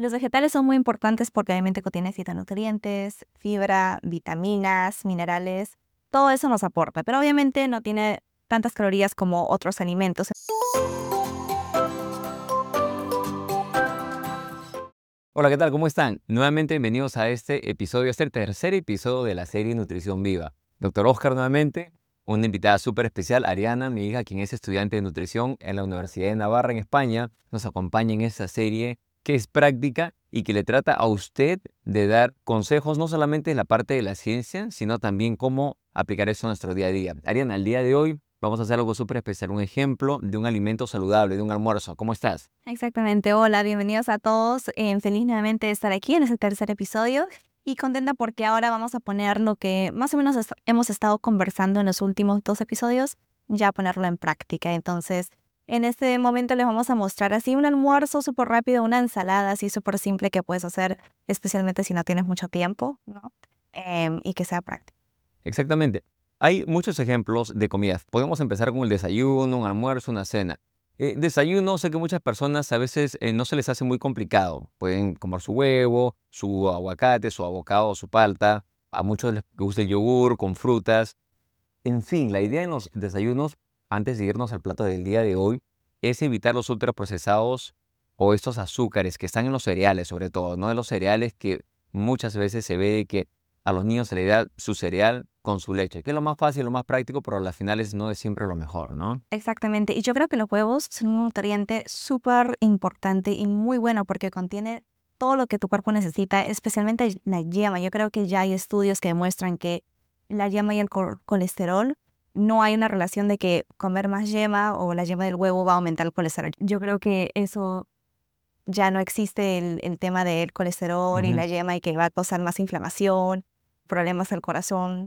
Los vegetales son muy importantes porque obviamente contienen fitonutrientes, fibra, vitaminas, minerales, todo eso nos aporta, pero obviamente no tiene tantas calorías como otros alimentos. Hola, ¿qué tal? ¿Cómo están? Nuevamente bienvenidos a este episodio, este tercer episodio de la serie Nutrición Viva. Doctor Oscar nuevamente, una invitada súper especial, Ariana, mi hija, quien es estudiante de nutrición en la Universidad de Navarra en España, nos acompaña en esta serie que es práctica y que le trata a usted de dar consejos no solamente en la parte de la ciencia, sino también cómo aplicar eso en nuestro día a día. Ariana, el día de hoy vamos a hacer algo súper especial, un ejemplo de un alimento saludable, de un almuerzo. ¿Cómo estás? Exactamente, hola, bienvenidos a todos. Feliz nuevamente de estar aquí en este tercer episodio y contenta porque ahora vamos a poner lo que más o menos hemos estado conversando en los últimos 2 episodios, ya ponerlo en práctica. Entonces, en este momento les vamos a mostrar así un almuerzo súper rápido, una ensalada así súper simple que puedes hacer, especialmente si no tienes mucho tiempo, ¿no? Y que sea práctico. Exactamente. Hay muchos ejemplos de comidas. Podemos empezar con el desayuno, un almuerzo, una cena. Desayuno, sé que muchas personas a veces no se les hace muy complicado. Pueden comer su huevo, su aguacate, su avocado, su palta. A muchos les gusta el yogur con frutas. En fin, la idea en los desayunos, antes de irnos al plato del día de hoy, es evitar los ultraprocesados o estos azúcares que están en los cereales, sobre todo, ¿no? En los cereales que muchas veces se ve de que a los niños se les da su cereal con su leche, que es lo más fácil, lo más práctico, pero a las finales no es siempre lo mejor, ¿no? Exactamente, y yo creo que los huevos son un nutriente súper importante y muy bueno porque contiene todo lo que tu cuerpo necesita, especialmente la yema. Yo creo que ya hay estudios que demuestran que la yema y el colesterol, no hay una relación de que comer más yema o la yema del huevo va a aumentar el colesterol. Yo creo que eso ya no existe el tema del colesterol y Ujú. la yema y que va a causar más inflamación, problemas del corazón.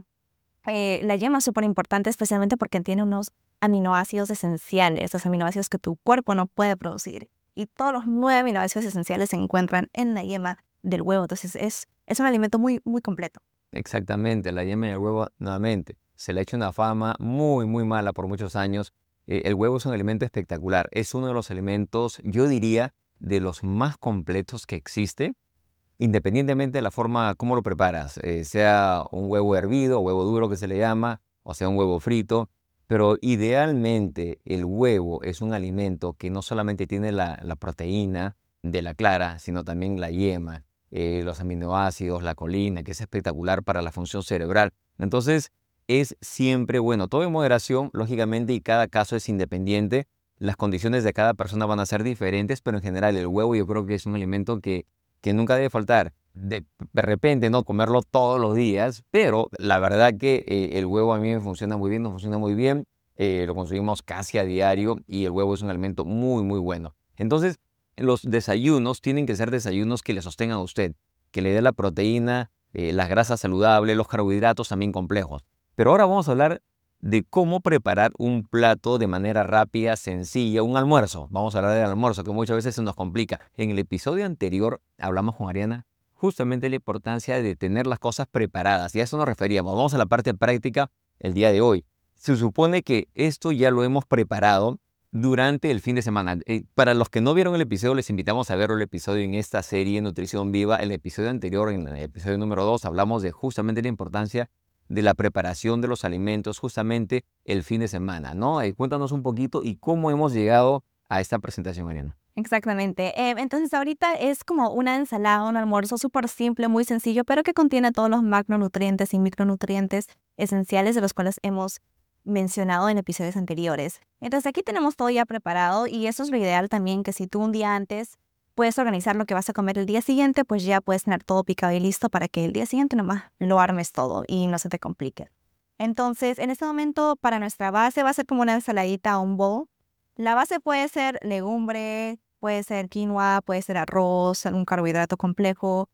La yema es súper importante, especialmente porque tiene unos aminoácidos esenciales, los aminoácidos que tu cuerpo no puede producir. Y todos los 9 aminoácidos esenciales se encuentran en la yema del huevo. Entonces es un alimento muy, muy completo. Exactamente, la yema y el huevo nuevamente. Se le ha hecho una fama muy, muy mala por muchos años. El huevo es un alimento espectacular. Es uno de los alimentos, yo diría, de los más completos que existe, independientemente de la forma como lo preparas, sea un huevo hervido, huevo duro que se le llama, o sea un huevo frito. Pero idealmente el huevo es un alimento que no solamente tiene la proteína de la clara, sino también la yema, los aminoácidos, la colina, que es espectacular para la función cerebral. Entonces, es siempre bueno, todo en moderación, lógicamente, y cada caso es independiente. Las condiciones de cada persona van a ser diferentes, pero en general el huevo yo creo que es un alimento que nunca debe faltar. De repente, no comerlo todos los días, pero la verdad que el huevo a mí me funciona muy bien, nos funciona muy bien. Lo consumimos casi a diario y el huevo es un alimento muy, muy bueno. Entonces, los desayunos tienen que ser desayunos que le sostengan a usted, que le dé la proteína, las grasas saludables, los carbohidratos también complejos. Pero ahora vamos a hablar de cómo preparar un plato de manera rápida, sencilla, un almuerzo. Vamos a hablar del almuerzo, que muchas veces se nos complica. En el episodio anterior hablamos con Ariana justamente de la importancia de tener las cosas preparadas, y a eso nos referíamos. Vamos a la parte práctica el día de hoy. Se supone que esto ya lo hemos preparado durante el fin de semana. Para los que no vieron el episodio, les invitamos a ver el episodio en esta serie Nutrición Viva. El episodio anterior, en el episodio número 2, hablamos de justamente la importancia de la preparación de los alimentos justamente el fin de semana, ¿no? Cuéntanos un poquito y cómo hemos llegado a esta presentación, Ariana. Exactamente. Entonces ahorita es como una ensalada, un almuerzo súper simple, muy sencillo, pero que contiene todos los macronutrientes y micronutrientes esenciales de los cuales hemos mencionado en episodios anteriores. Entonces aquí tenemos todo ya preparado y eso es lo ideal también, que si tú un día antes puedes organizar lo que vas a comer el día siguiente, pues ya puedes tener todo picado y listo para que el día siguiente nomás lo armes todo y no se te complique. Entonces, en este momento para nuestra base va a ser como una ensaladita o un bowl. La base puede ser legumbre, puede ser quinoa, puede ser arroz, algún carbohidrato complejo.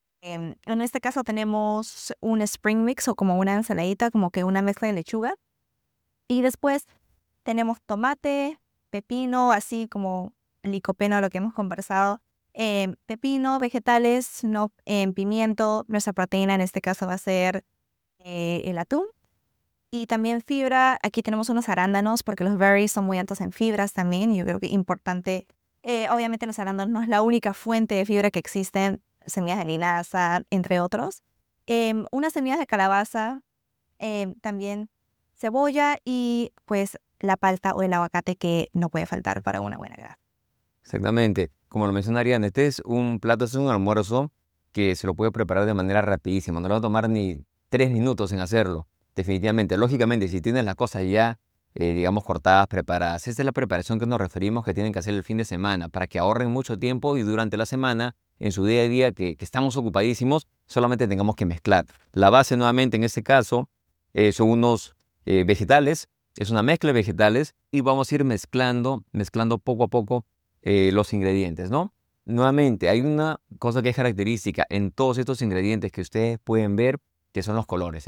En este caso tenemos un spring mix o como una ensaladita, como que una mezcla de lechuga. Y después tenemos tomate, pepino, así como licopeno, lo que hemos conversado. Pepino, vegetales, no, pimiento. Nuestra proteína en este caso va a ser el atún. Y también fibra, aquí tenemos unos arándanos porque los berries son muy altos en fibras también y yo creo que es importante Obviamente los arándanos no es la única fuente de fibra que existen, semillas de linaza, entre otros. Unas semillas de calabaza, también cebolla y pues la palta o el aguacate que no puede faltar para una buena grasa. Exactamente. Como lo menciona Ariana, este es un plato, este es un almuerzo que se lo puede preparar de manera rapidísima. No le va a tomar ni 3 minutos en hacerlo. Definitivamente. Lógicamente, si tienes las cosas ya, digamos, cortadas, preparadas, esta es la preparación que nos referimos que tienen que hacer el fin de semana para que ahorren mucho tiempo y durante la semana, en su día a día, que estamos ocupadísimos, solamente tengamos que mezclar. La base, nuevamente, en este caso, son unos vegetales, es una mezcla de vegetales y vamos a ir mezclando poco a poco los ingredientes, ¿no? Nuevamente, hay una cosa que es característica en todos estos ingredientes que ustedes pueden ver, que son los colores.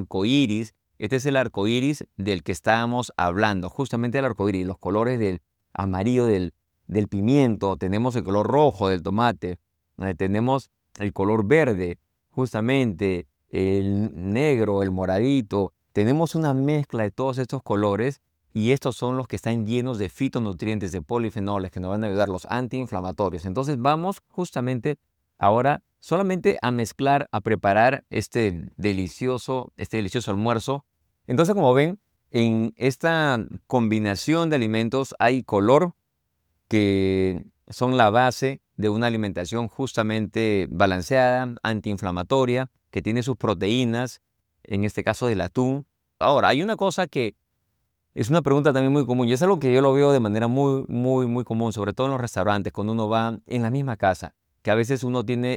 Este es el arco iris del que estábamos hablando, justamente el arco iris, los colores del amarillo del pimiento, tenemos el color rojo del tomate, tenemos el color verde, justamente el negro, el moradito, tenemos una mezcla de todos estos colores y estos son los que están llenos de fitonutrientes, de polifenoles que nos van a ayudar, los antiinflamatorios. Entonces vamos justamente ahora solamente a mezclar, a preparar este delicioso almuerzo. Entonces, como ven, en esta combinación de alimentos hay color que son la base de una alimentación justamente balanceada, antiinflamatoria, que tiene sus proteínas, en este caso del atún. Ahora, hay una cosa que es una pregunta también muy común y es algo que yo lo veo de manera muy, muy, muy común, sobre todo en los restaurantes, cuando uno va en la misma casa, que a veces uno tiene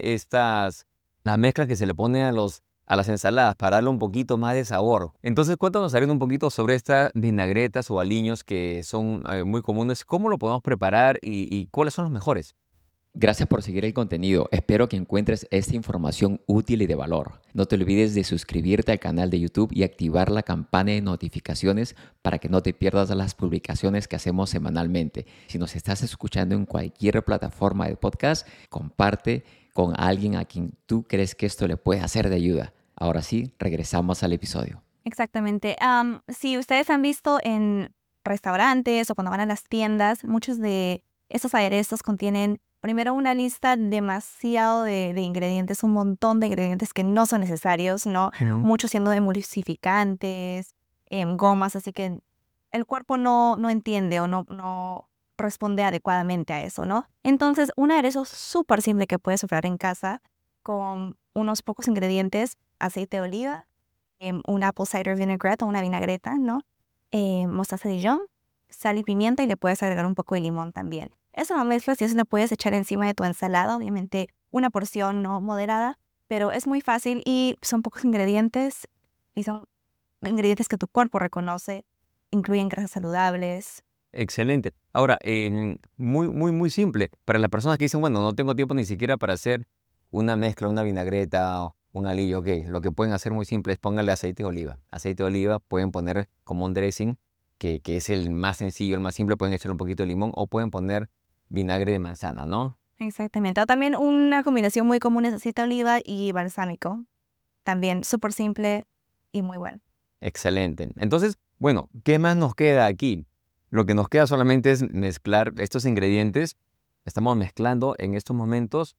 las mezclas que se le pone a las ensaladas para darle un poquito más de sabor. Entonces, cuéntanos, Ariana, un poquito sobre estas vinagretas o aliños que son muy comunes, cómo lo podemos preparar y cuáles son los mejores. Gracias por seguir el contenido. Espero que encuentres esta información útil y de valor. No te olvides de suscribirte al canal de YouTube y activar la campana de notificaciones para que no te pierdas las publicaciones que hacemos semanalmente. Si nos estás escuchando en cualquier plataforma de podcast, comparte con alguien a quien tú crees que esto le puede hacer de ayuda. Ahora sí, regresamos al episodio. Exactamente. Si ustedes han visto en restaurantes o cuando van a las tiendas, muchos de estos aderezos contienen primero una lista demasiado de ingredientes, un montón de ingredientes que no son necesarios, ¿no? Muchos siendo emulsificantes, gomas, así que el cuerpo no entiende o no responde adecuadamente a eso, ¿no? Entonces, un aderezo súper simple que puedes preparar en casa con unos pocos ingredientes, aceite de oliva, un apple cider vinaigrette o una vinagreta, ¿no? Mostaza Dijon, sal y pimienta y le puedes agregar un poco de limón también. Eso lo mezclas y eso lo puedes echar encima de tu ensalada, obviamente una porción no moderada, pero es muy fácil y son pocos ingredientes y son ingredientes que tu cuerpo reconoce, incluyen grasas saludables. Excelente. Ahora, muy, muy, muy simple. Para las personas que dicen, bueno, no tengo tiempo ni siquiera para hacer una mezcla, una vinagreta o un alillo, ok. Lo que pueden hacer muy simple es pónganle aceite de oliva. Aceite de oliva pueden poner como un dressing, que es el más sencillo, el más simple. Pueden echar un poquito de limón o pueden poner vinagre de manzana, ¿no? Exactamente. O también una combinación muy común es aceite de oliva y balsámico. También súper simple y muy bueno. Excelente. Entonces, bueno, ¿qué más nos queda aquí? Lo que nos queda solamente es mezclar estos ingredientes. Estamos mezclando en estos momentos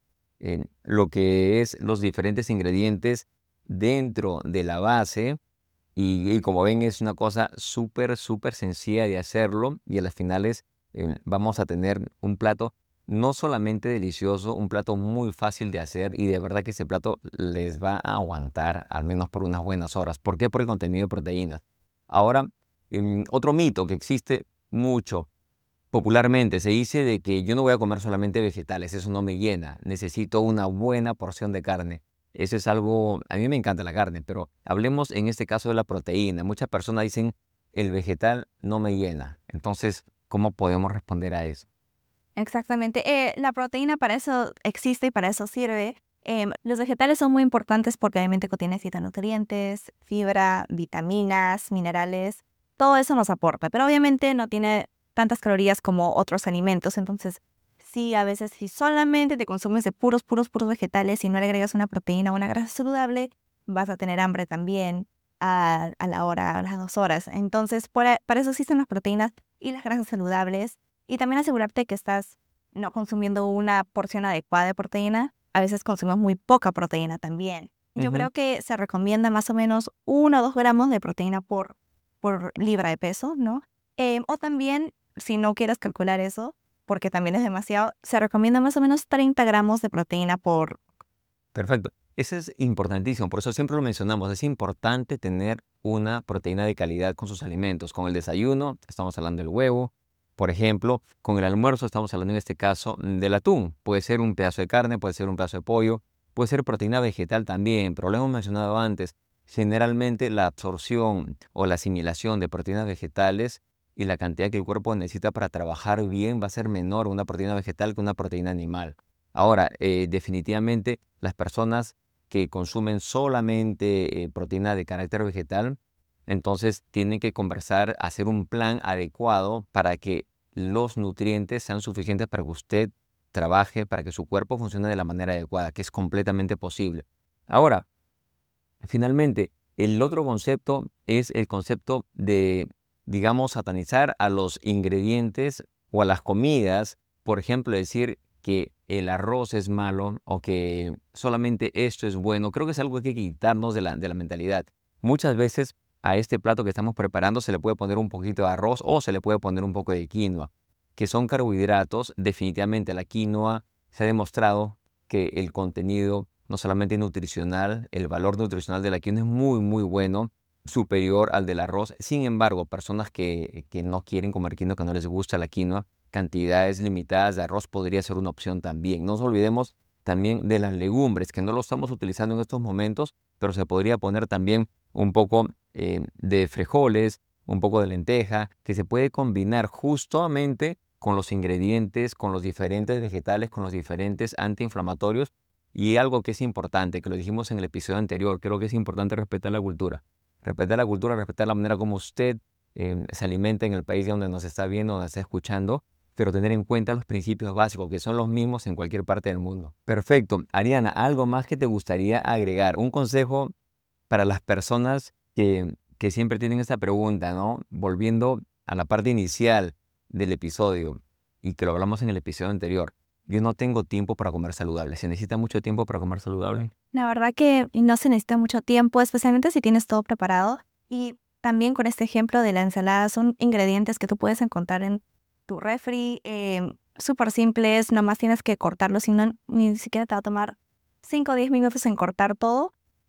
lo que es los diferentes ingredientes dentro de la base y como ven es una cosa súper, súper sencilla de hacerlo y a las finales vamos a tener un plato no solamente delicioso, un plato muy fácil de hacer y de verdad que ese plato les va a aguantar al menos por unas buenas horas. ¿Por qué? Por el contenido de proteínas. Ahora, otro mito que existe mucho popularmente se dice de que yo no voy a comer solamente vegetales, eso no me llena, necesito una buena porción de carne. Eso es algo, a mí me encanta la carne, pero hablemos en este caso de la proteína. Muchas personas dicen, el vegetal no me llena. Entonces, ¿cómo podemos responder a eso? Exactamente. La proteína para eso existe y para eso sirve. Los vegetales son muy importantes porque obviamente contienen fitonutrientes, fibra, vitaminas, minerales. Todo eso nos aporta, pero obviamente no tiene tantas calorías como otros alimentos. Entonces, sí, a veces si solamente te consumes de puros vegetales y no le agregas una proteína o una grasa saludable, vas a tener hambre también a la hora, a las 2 horas. Entonces, para eso existen las proteínas y las grasas saludables. Y también asegurarte que estás no consumiendo una porción adecuada de proteína, a veces consumimos muy poca proteína también. Yo creo que se recomienda más o menos 1 o 2 gramos de proteína por libra de peso, ¿no? O también, si no quieres calcular eso, porque también es demasiado, se recomienda más o menos 30 gramos de proteína por... Perfecto. Eso es importantísimo, por eso siempre lo mencionamos. Es importante tener una proteína de calidad con sus alimentos. Con el desayuno, estamos hablando del huevo. Por ejemplo, con el almuerzo estamos hablando en este caso del atún. Puede ser un pedazo de carne, puede ser un pedazo de pollo, puede ser proteína vegetal también, pero lo hemos mencionado antes. Generalmente la absorción o la asimilación de proteínas vegetales y la cantidad que el cuerpo necesita para trabajar bien va a ser menor una proteína vegetal que una proteína animal. Ahora, definitivamente las personas que consumen solamente proteína de carácter vegetal, entonces tienen que conversar, hacer un plan adecuado para que los nutrientes sean suficientes para que usted trabaje, para que su cuerpo funcione de la manera adecuada, que es completamente posible. Ahora, finalmente, el otro concepto es el concepto de, digamos, satanizar a los ingredientes o a las comidas. Por ejemplo, decir que el arroz es malo o que solamente esto es bueno. Creo que es algo que hay que quitarnos de la mentalidad. Muchas veces a este plato que estamos preparando se le puede poner un poquito de arroz o se le puede poner un poco de quinoa, que son carbohidratos. Definitivamente la quinoa se ha demostrado que el contenido no solamente nutricional, el valor nutricional de la quinoa es muy, muy bueno, superior al del arroz. Sin embargo, personas que no quieren comer quinoa, que no les gusta la quinoa, cantidades limitadas de arroz podría ser una opción también. No nos olvidemos también de las legumbres, que no lo estamos utilizando en estos momentos, pero se podría poner también un poco de frijoles, un poco de lenteja, que se puede combinar justamente con los ingredientes, con los diferentes vegetales, con los diferentes antiinflamatorios. Y algo que es importante, que lo dijimos en el episodio anterior, creo que es importante respetar la cultura. Respetar la cultura, respetar la manera como usted se alimenta en el país donde nos está viendo, donde está escuchando, pero tener en cuenta los principios básicos, que son los mismos en cualquier parte del mundo. Perfecto. Ariana, ¿algo más que te gustaría agregar? Un consejo para las personas que siempre tienen esta pregunta, ¿no? Volviendo a la parte inicial del episodio y que lo hablamos en el episodio anterior. Yo no tengo tiempo para comer saludable. ¿Se necesita mucho tiempo para comer saludable? La verdad que no se necesita mucho tiempo, especialmente si tienes todo preparado. Y también con este ejemplo de la ensalada, son ingredientes que tú puedes encontrar en tu refri, súper simples, nomás tienes que cortarlos, ni siquiera te va a tomar 5 o 10 minutos en cortar todo.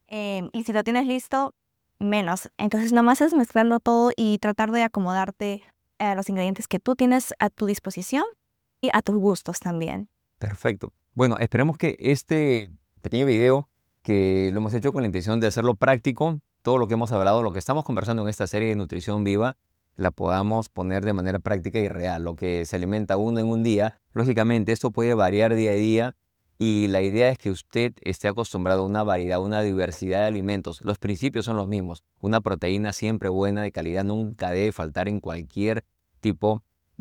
Y si lo tienes listo, menos. Entonces nomás es mezclarlo todo y tratar de acomodarte a los ingredientes que tú tienes a tu disposición y a tus gustos también. Perfecto. Bueno, esperemos que este pequeño video, que lo hemos hecho con la intención de hacerlo práctico, todo lo que hemos hablado, lo que estamos conversando en esta serie de Nutrición Viva, la podamos poner de manera práctica y real. Lo que se alimenta uno en un día, lógicamente esto puede variar día a día y la idea es que usted esté acostumbrado a una variedad, una diversidad de alimentos. Los principios son los mismos. Una proteína siempre buena, de calidad, nunca debe faltar en cualquier tipo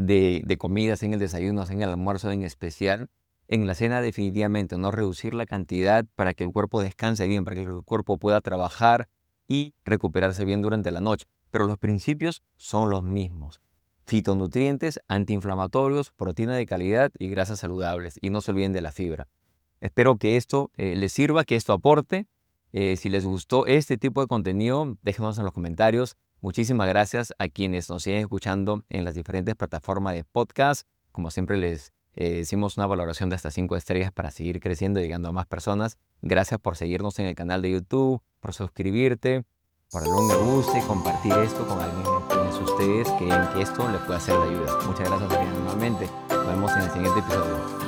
de comidas, en el desayuno, en el almuerzo en especial. En la cena definitivamente no reducir la cantidad para que el cuerpo descanse bien, para que el cuerpo pueda trabajar y recuperarse bien durante la noche. Pero los principios son los mismos. Fitonutrientes, antiinflamatorios, proteína de calidad y grasas saludables. Y no se olviden de la fibra. Espero que esto les sirva, que esto aporte. Si les gustó este tipo de contenido, déjenos en los comentarios. Muchísimas gracias a quienes nos siguen escuchando en las diferentes plataformas de podcast. Como siempre les decimos, una valoración de hasta 5 estrellas para seguir creciendo y llegando a más personas. Gracias por seguirnos en el canal de YouTube, por suscribirte, por darle un me gusta y compartir esto con alguien de ustedes que esto le puede hacer de ayuda. Muchas gracias, Ariana, nuevamente. Nos vemos en el siguiente episodio.